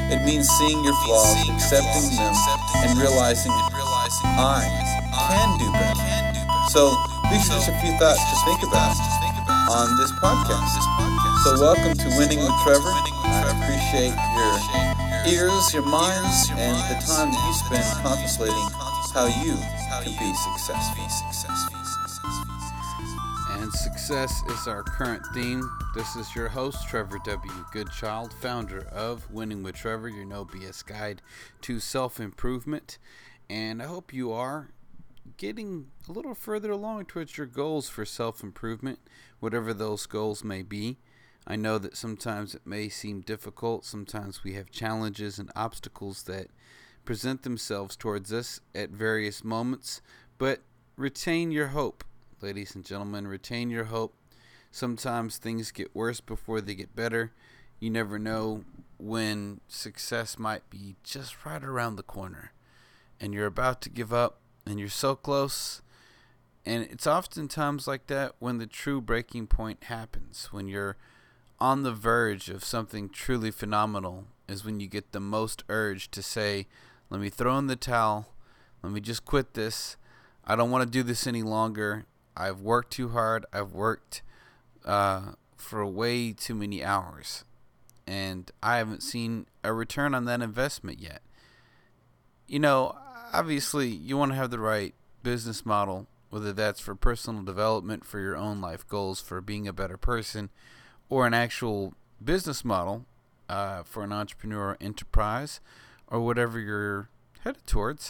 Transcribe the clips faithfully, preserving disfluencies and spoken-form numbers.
It means seeing your flaws, accepting them, and realizing I can do better. So these are just a few thoughts to think about on this podcast. So welcome to Winning with Trevor. I appreciate your ears, your minds, and the time that you spend contemplating how you can be successful. And success is our current theme. This is your host, Trevor W. Goodchild, founder of Winning with Trevor, your no B S guide to self-improvement. And I hope you are getting a little further along towards your goals for self-improvement, whatever those goals may be. I know that sometimes it may seem difficult. Sometimes we have challenges and obstacles that present themselves towards us at various moments, but retain your hope. Ladies and gentlemen, retain your hope. Sometimes things get worse before they get better. You never know when success might be just right around the corner and you're about to give up and you're so close. And it's oftentimes like that when the true breaking point happens. When you're on the verge of something truly phenomenal is when you get the most urge to say, let me throw in the towel. Let me just quit this. I don't want to do this any longer. I've worked too hard. I've worked uh, for way too many hours. And I haven't seen a return on that investment yet. You know, obviously, you want to have the right business model, whether that's for personal development, for your own life goals, for being a better person, or an actual business model uh, for an entrepreneur enterprise, or whatever you're headed towards.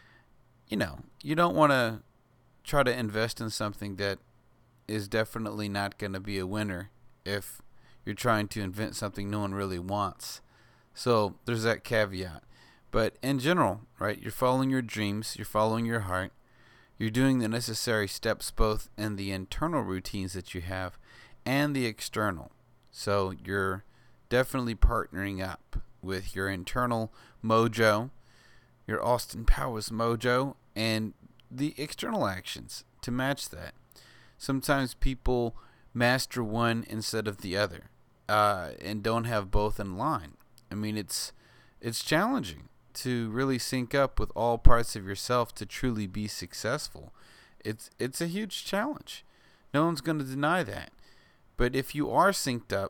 You know, you don't want to try to invest in something that is definitely not going to be a winner if you're trying to invent something no one really wants. So there's that caveat. But in general, right, you're following your dreams, you're following your heart, you're doing the necessary steps both in the internal routines that you have and the external. So you're definitely partnering up with your internal mojo, your Austin Powers mojo, and the external actions to match that. Sometimes people master one instead of the other, uh, and don't have both in line. I mean, it's it's challenging to really sync up with all parts of yourself to truly be successful. It's it's a huge challenge. No one's going to deny that. But if you are synced up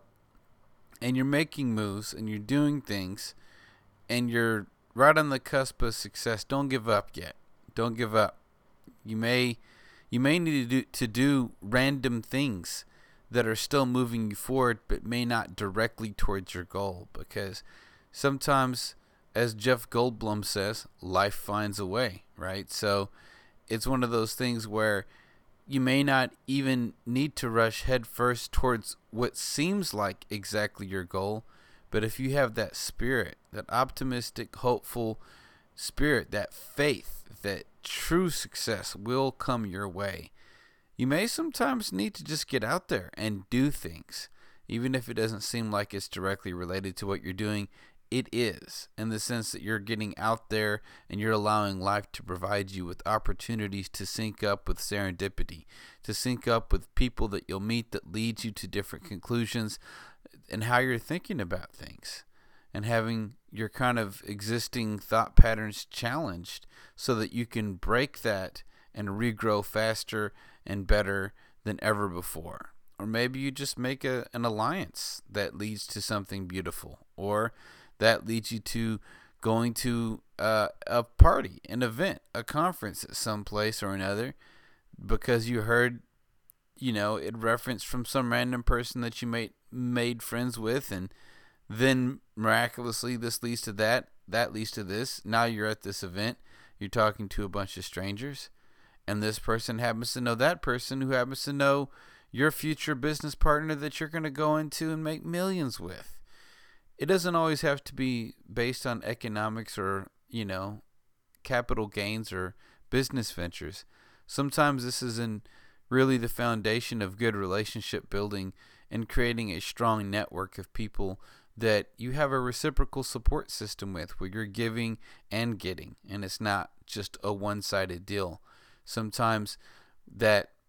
and you're making moves and you're doing things and you're right on the cusp of success, don't give up yet. Don't give up. You may you may need to do, to do random things that are still moving you forward but may not directly towards your goal, because sometimes, as Jeff Goldblum says, life finds a way, right? So it's one of those things where you may not even need to rush headfirst towards what seems like exactly your goal, but if you have that spirit, that optimistic, hopeful spirit, that faith that true success will come your way, you may sometimes need to just get out there and do things. Even if it doesn't seem like it's directly related to what you're doing, it is, in the sense that you're getting out there and you're allowing life to provide you with opportunities to sync up with serendipity, to sync up with people that you'll meet that leads you to different conclusions and how you're thinking about things, and having your kind of existing thought patterns challenged so that you can break that and regrow faster and better than ever before. Or maybe you just make a, an alliance that leads to something beautiful, or that leads you to going to uh, a party, an event, a conference at some place or another, because you heard, you know, it referenced from some random person that you made made friends with, and then miraculously this leads to that, that leads to this. Now you're at this event, you're talking to a bunch of strangers, and this person happens to know that person who happens to know your future business partner that you're going to go into and make millions with. It doesn't always have to be based on economics or, you know, capital gains or business ventures. Sometimes this is in really the foundation of good relationship building and creating a strong network of people that you have a reciprocal support system with, where you're giving and getting, and it's not just a one-sided deal. Sometimes that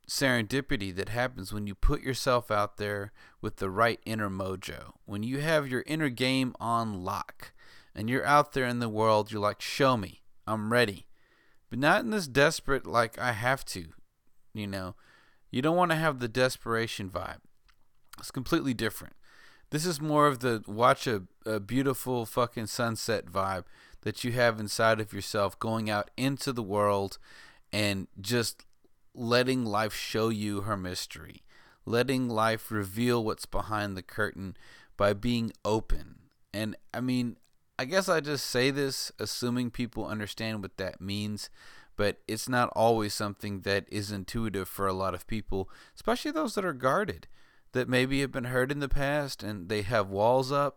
serendipity that happens when you put yourself out there with the right inner mojo. When you have your inner game on lock and you're out there in the world, you're like, show me, I'm ready. But not in this desperate, like, I have to, you know. You don't want to have the desperation vibe. It's completely different. This is more of the watch a, a beautiful fucking sunset vibe that you have inside of yourself, going out into the world and just letting life show you her mystery, letting life reveal what's behind the curtain by being open. And I mean, I guess I just say this assuming people understand what that means, but it's not always something that is intuitive for a lot of people, especially those that are guarded, that maybe have been hurt in the past and they have walls up,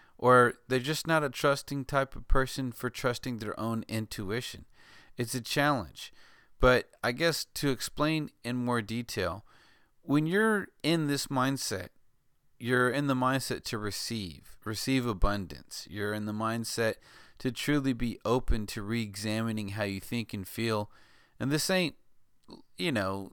or they're just not a trusting type of person for trusting their own intuition. It's a challenge. But I guess to explain in more detail, when you're in this mindset, you're in the mindset to receive, receive abundance. You're in the mindset to truly be open to re-examining how you think and feel. And this ain't, you know,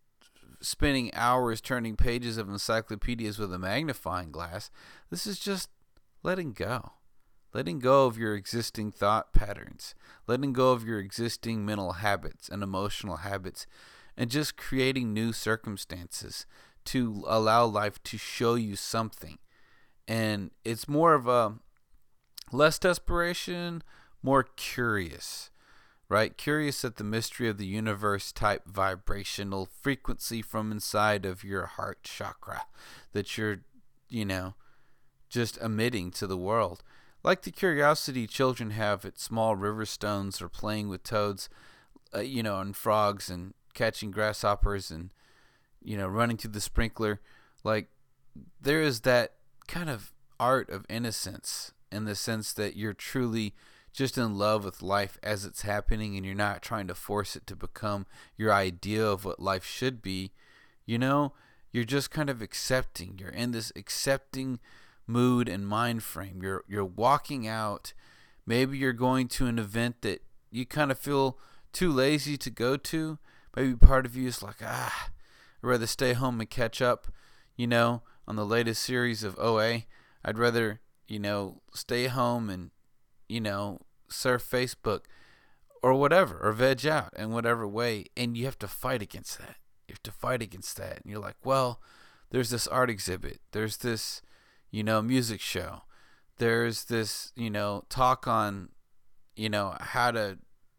spending hours turning pages of encyclopedias with a magnifying glass. This is just letting go. Letting go of your existing thought patterns, letting go of your existing mental habits and emotional habits, and just creating new circumstances to allow life to show you something. And it's more of a less desperation, more curious, right? Curious at the mystery of the universe type vibrational frequency from inside of your heart chakra that you're, you know, just emitting to the world. Like the curiosity children have at small river stones or playing with toads, uh, you know, and frogs and catching grasshoppers and, you know, running through the sprinkler. Like, there is that kind of art of innocence in the sense that you're truly just in love with life as it's happening and you're not trying to force it to become your idea of what life should be. You know, you're just kind of accepting. You're in this accepting mood and mind frame. You're you're walking out. Maybe you're going to an event that you kind of feel too lazy to go to. Maybe part of you is like, ah, I'd rather stay home and catch up, you know, on the latest series of O A. I'd rather, you know, stay home and, you know, surf Facebook or whatever, or veg out in whatever way. And you have to fight against that. You have to fight against that. And you're like, well, there's this art exhibit. There's this, you know, music show. There's this, you know, talk on, you know, how to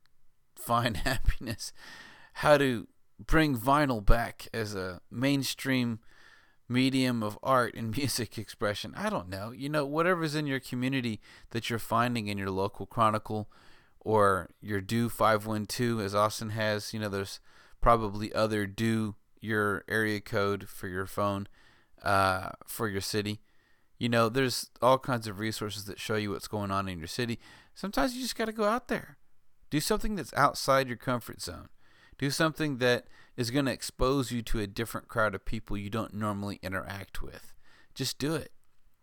find happiness, how to bring vinyl back as a mainstream medium of art and music expression. I don't know. You know, whatever's in your community that you're finding in your local chronicle or your Do five one two, as Austin has. You know, there's probably other Do your area code for your phone uh, for your city. You know, there's all kinds of resources that show you what's going on in your city. Sometimes you just got to go out there. Do something that's outside your comfort zone. Do something that is going to expose you to a different crowd of people you don't normally interact with. Just do it.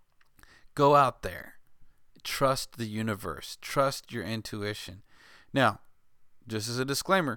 Go out there. Trust the universe. Trust your intuition. Now, just as a disclaimer,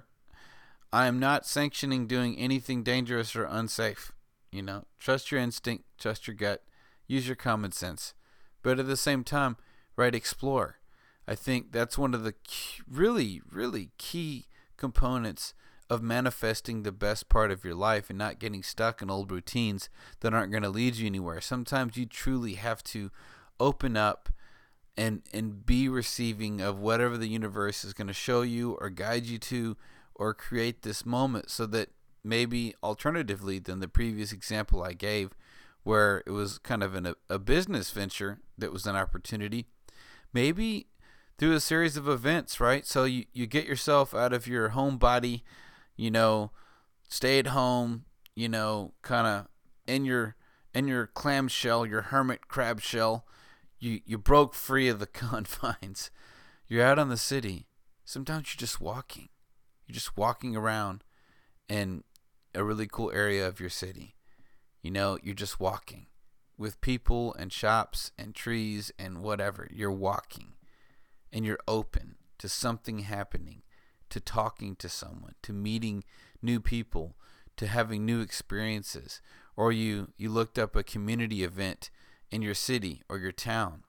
I am not sanctioning doing anything dangerous or unsafe. You know, trust your instinct, trust your gut. Use your common sense. But at the same time, right, explore. I think that's one of the key, really, really key components of manifesting the best part of your life and not getting stuck in old routines that aren't going to lead you anywhere. Sometimes you truly have to open up and and be receiving of whatever the universe is going to show you or guide you to or create this moment, so that maybe alternatively than the previous example I gave, where it was kind of an, a business venture that was an opportunity, maybe through a series of events, right? So you, you get yourself out of your homebody, you know, stay at home, you know, kind of in your in your clamshell, your hermit crab shell. You, you broke free of the confines. You're out on the city. Sometimes you're just walking. You're just walking around in a really cool area of your city. You know, you're just walking with people and shops and trees and whatever. You're walking and you're open to something happening, to talking to someone, to meeting new people, to having new experiences, or you, you looked up a community event in your city or your town,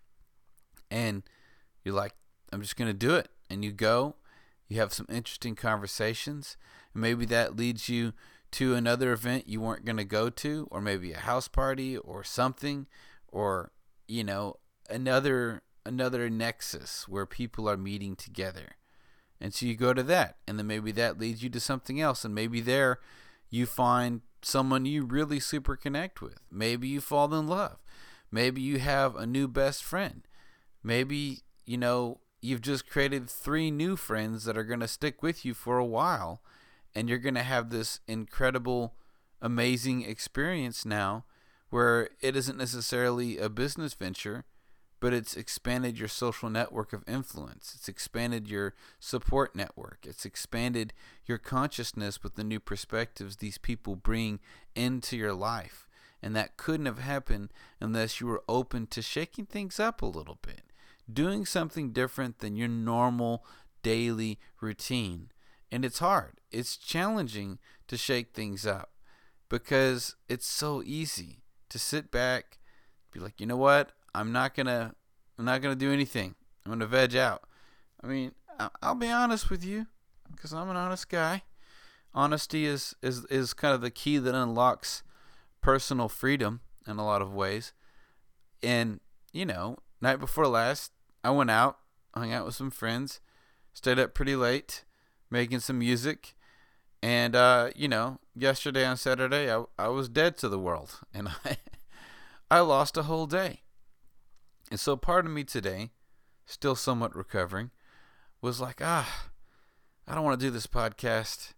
and you're like, I'm just going to do it. And you go, you have some interesting conversations, and maybe that leads you to another event you weren't going to go to, or maybe a house party or something, or, you know, another another nexus where people are meeting together. And so you go to that, and then maybe that leads you to something else, and maybe there you find someone you really super connect with. Maybe you fall in love. Maybe you have a new best friend. Maybe, you know, you've just created three new friends that are going to stick with you for a while, and you're going to have this incredible, amazing experience now where it isn't necessarily a business venture, but it's expanded your social network of influence. It's expanded your support network. It's expanded your consciousness with the new perspectives these people bring into your life. And that couldn't have happened unless you were open to shaking things up a little bit, doing something different than your normal daily routine. And it's hard. It's challenging to shake things up because it's so easy to sit back, be like, you know what? I'm not gonna, I'm not gonna do anything. I'm gonna veg out. I mean, I'll be honest with you, because I'm an honest guy. Honesty is, is is kind of the key that unlocks personal freedom in a lot of ways. And you know, night before last, I went out, hung out with some friends, stayed up pretty late, making some music, and uh, you know, yesterday on Saturday, I I was dead to the world, and I I lost a whole day. And so part of me today, still somewhat recovering, was like, ah, I don't want to do this podcast.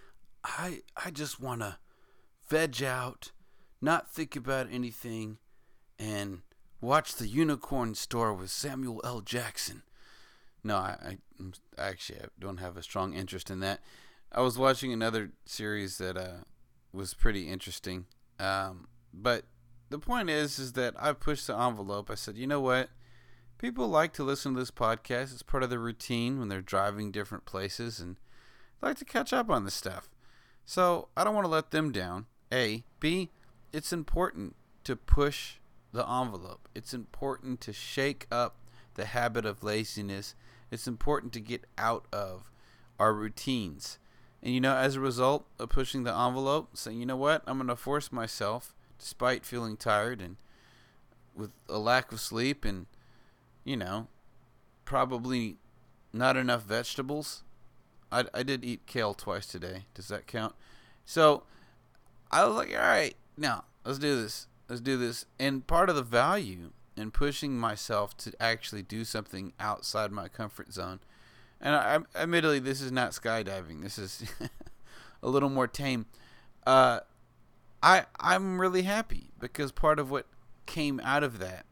I I just want to veg out, not think about anything, and watch The Unicorn Store with Samuel L. Jackson. No, I, I actually I don't have a strong interest in that. I was watching another series that uh, was pretty interesting. Um, but the point is, is that I pushed the envelope. I said, you know what? People like to listen to this podcast. It's part of their routine when they're driving different places, and they like to catch up on this stuff. So I don't want to let them down. A. B. It's important to push the envelope. It's important to shake up the habit of laziness. It's important to get out of our routines. And, you know, as a result of pushing the envelope, saying, you know what, I'm going to force myself, despite feeling tired and with a lack of sleep and, you know, probably not enough vegetables. I, I did eat kale twice today. Does that count? So I was like, all right, now let's do this. Let's do this. And part of the value in pushing myself to actually do something outside my comfort zone, and I, I admittedly, this is not skydiving. This is a little more tame. Uh, I I'm really happy because part of what came out of that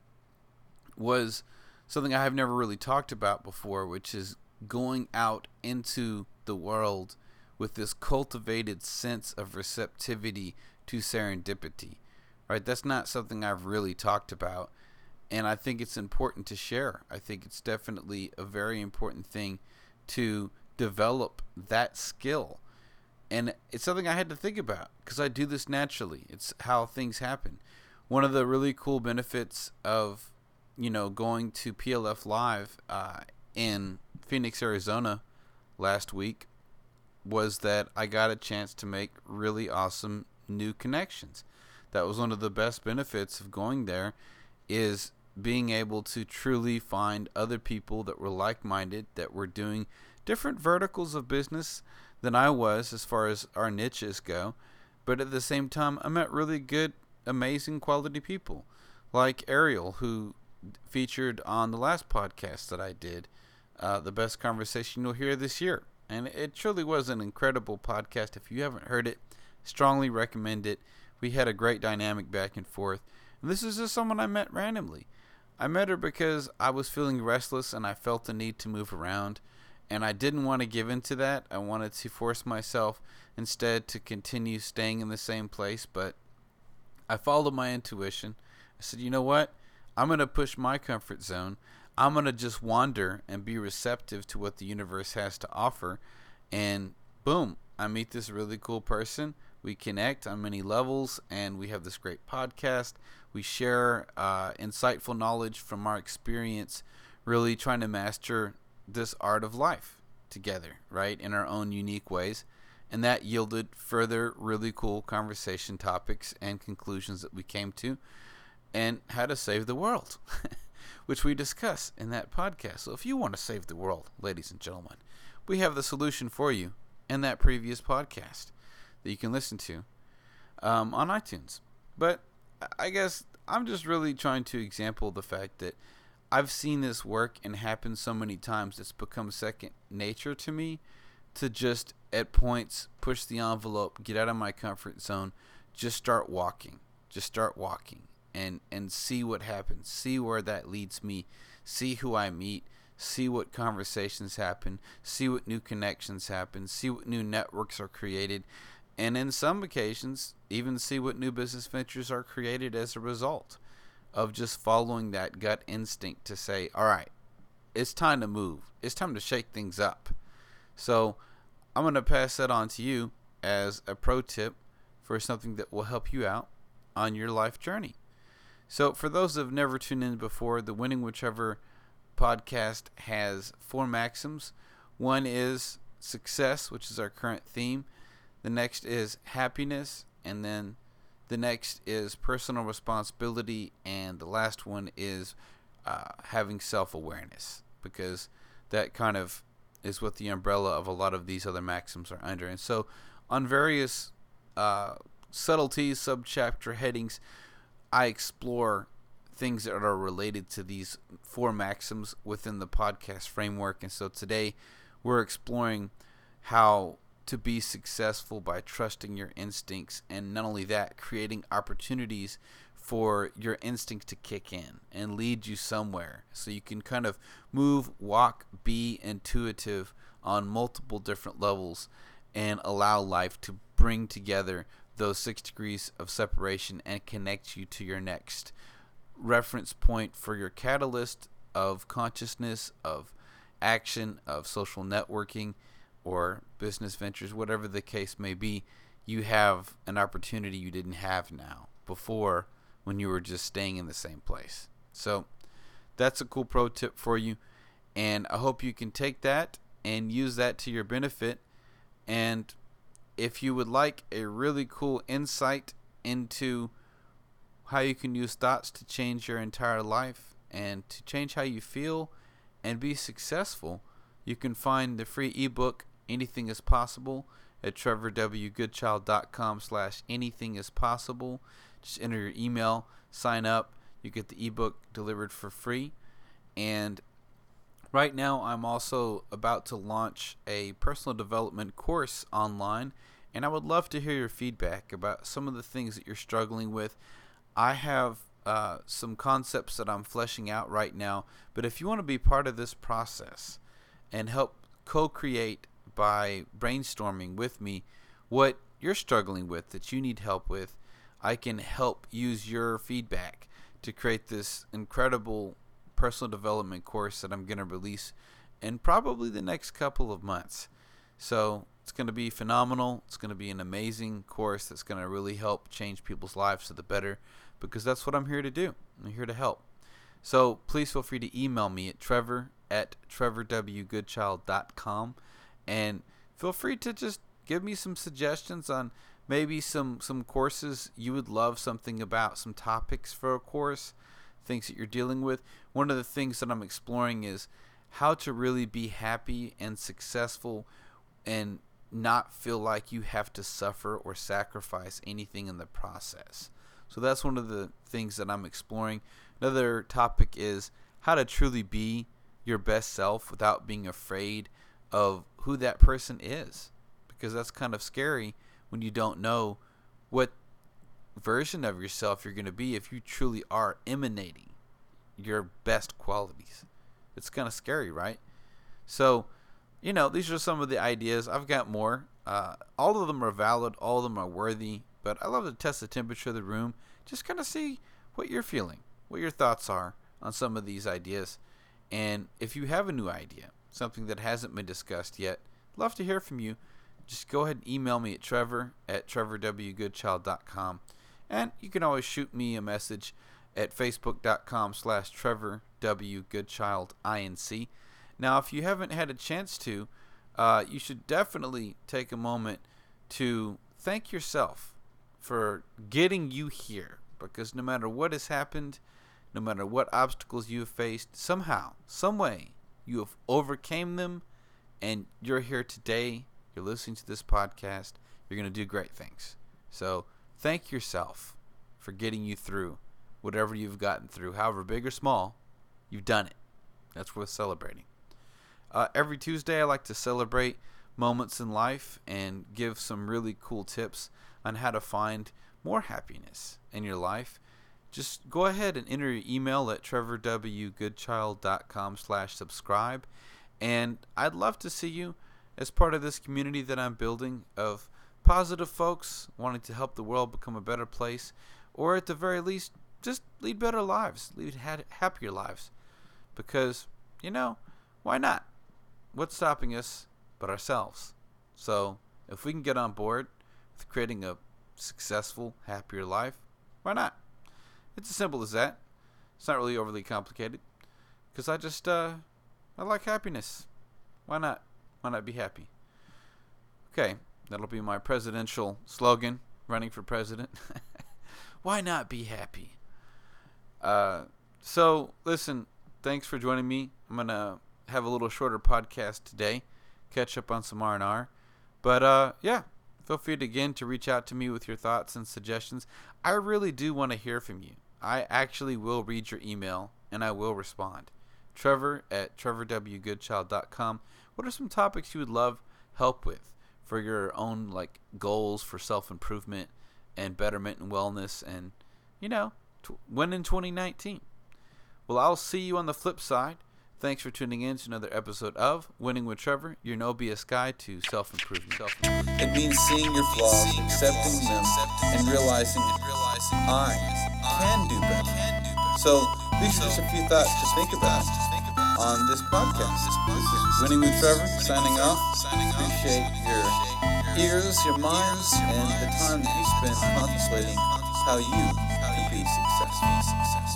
was something I have never really talked about before, which is going out into the world with this cultivated sense of receptivity to serendipity. Right? That's not something I've really talked about, and I think it's important to share. I think it's definitely a very important thing to develop that skill. And it's something I had to think about because I do this naturally. It's how things happen. One of the really cool benefits of, you know, going to P L F Live uh, in Phoenix, Arizona last week was that I got a chance to make really awesome new connections. That was one of the best benefits of going there, is being able to truly find other people that were like-minded, that were doing different verticals of business than I was as far as our niches go. But at the same time, I met really good, amazing quality people like Ariel, who featured on the last podcast that I did, uh, The Best Conversation You'll Hear This Year. And it truly was an incredible podcast. If you haven't heard it, strongly recommend it. We had a great dynamic back and forth. And this is just someone I met randomly. I met her because I was feeling restless and I felt the need to move around. And I didn't want to give into that. I wanted to force myself instead to continue staying in the same place. But I followed my intuition. I said, you know what? I'm going to push my comfort zone. I'm going to just wander and be receptive to what the universe has to offer. And boom, I meet this really cool person. We connect on many levels, and we have this great podcast. We share uh, insightful knowledge from our experience, really trying to master this art of life together, right, in our own unique ways. And that yielded further really cool conversation topics and conclusions that we came to, and how to save the world, which we discuss in that podcast. So if you want to save the world, ladies and gentlemen, we have the solution for you in that previous podcast that you can listen to um, on iTunes. But I guess I'm just really trying to example the fact that I've seen this work and happen so many times it's become second nature to me to just at points push the envelope, get out of my comfort zone, just start walking, just start walking and, and see what happens, see where that leads me, see who I meet, see what conversations happen, see what new connections happen, see what new networks are created, and in some occasions, even see what new business ventures are created as a result of just following that gut instinct to say, all right, it's time to move. It's time to shake things up. So I'm going to pass that on to you as a pro tip for something that will help you out on your life journey. So for those that have never tuned in before, the Winning with Trevor podcast has four maxims. One is success, which is our current theme. The next is happiness, and then the next is personal responsibility, and the last one is uh, having self-awareness, because that kind of is what the umbrella of a lot of these other maxims are under. And so on various uh, subtleties, subchapter headings, I explore things that are related to these four maxims within the podcast framework. And so today we're exploring how to be successful by trusting your instincts, and not only that, creating opportunities for your instincts to kick in and lead you somewhere so you can kind of move, walk, be intuitive on multiple different levels and allow life to bring together those six degrees of separation and connect you to your next reference point for your catalyst of consciousness, of action, of social networking, or business ventures, whatever the case may be. You have an opportunity you didn't have now before when you were just staying in the same place. So that's a cool pro tip for you, and I hope you can take that and use that to your benefit. And if you would like a really cool insight into how you can use thoughts to change your entire life and to change how you feel and be successful, you can find the free ebook Anything is Possible at trevor w goodchild dot com slash anything is possible. Just enter your email, sign up, you get the ebook delivered for free. And right now I'm also about to launch a personal development course online, and I would love to hear your feedback about some of the things that you're struggling with. I have uh, some concepts that I'm fleshing out right now, but if you want to be part of this process and help co-create by brainstorming with me what you're struggling with that you need help with, I can help use your feedback to create this incredible personal development course that I'm going to release in probably the next couple of months. So it's going to be phenomenal. It's going to be an amazing course that's going to really help change people's lives for the better, because that's what I'm here to do. I'm here to help. So please feel free to email me at trevor at trevor w goodchild dot com, and feel free to just give me some suggestions on maybe some, some courses you would love something about, some topics for a course, things that you're dealing with. One of the things that I'm exploring is how to really be happy and successful and not feel like you have to suffer or sacrifice anything in the process. So that's one of the things that I'm exploring. Another topic is how to truly be your best self without being afraid of who that person is, because that's kind of scary when you don't know what version of yourself you're going to be if you truly are emanating your best qualities. It's kind of scary, right? So, you know, these are some of the ideas. I've got more. Uh, all of them are valid. All of them are worthy. But I love to test the temperature of the room. Just kind of see what you're feeling, what your thoughts are on some of these ideas. And if you have a new idea, something that hasn't been discussed yet, love to hear from you. just go ahead and email me at trevor at trevor w goodchild dot com. And you can always shoot me a message at facebook.com slash Trevor W. Goodchild Inc. Now, if you haven't had a chance to, uh, you should definitely take a moment to thank yourself for getting you here. Because no matter what has happened, no matter what obstacles you have faced, somehow, some way, you have overcame them, and you're here today. You're listening to this podcast. You're going to do great things. So thank yourself for getting you through whatever you've gotten through, however big or small. You've done it. That's worth celebrating. Uh, every Tuesday, I like to celebrate moments in life and give some really cool tips on how to find more happiness in your life. Just go ahead and enter your email at trevor w goodchild dot com slash subscribe. And I'd love to see you as part of this community that I'm building of positive folks wanting to help the world become a better place, or at the very least, just lead better lives, lead ha- happier lives. Because, you know, why not? What's stopping us but ourselves? So if we can get on board with creating a successful, happier life, why not? It's as simple as that. It's not really overly complicated. Because I just, uh, I like happiness. Why not? Why not be happy? Okay, that'll be my presidential slogan, running for president. Why not be happy? Uh, so, listen, thanks for joining me. I'm going to have a little shorter podcast today, catch up on some R and R. But, uh, yeah, feel free to, again, to reach out to me with your thoughts and suggestions. I really do want to hear from you. I actually will read your email, and I will respond. Trevor at trevor w goodchild dot com. What are some topics you would love help with for your own like goals for self-improvement and betterment and wellness and, you know, t- win in twenty nineteen? Well, I'll see you on the flip side. Thanks for tuning in to another episode of Winning with Trevor, your no B S guide to self-improvement. self-improvement. It means seeing your flaws, accepting them, and realizing I can do better. So these are just a few thoughts to think about on this podcast. This is Winning with Trevor, signing off. Appreciate your ears, your minds, and the time that you spend contemplating how you can be successful.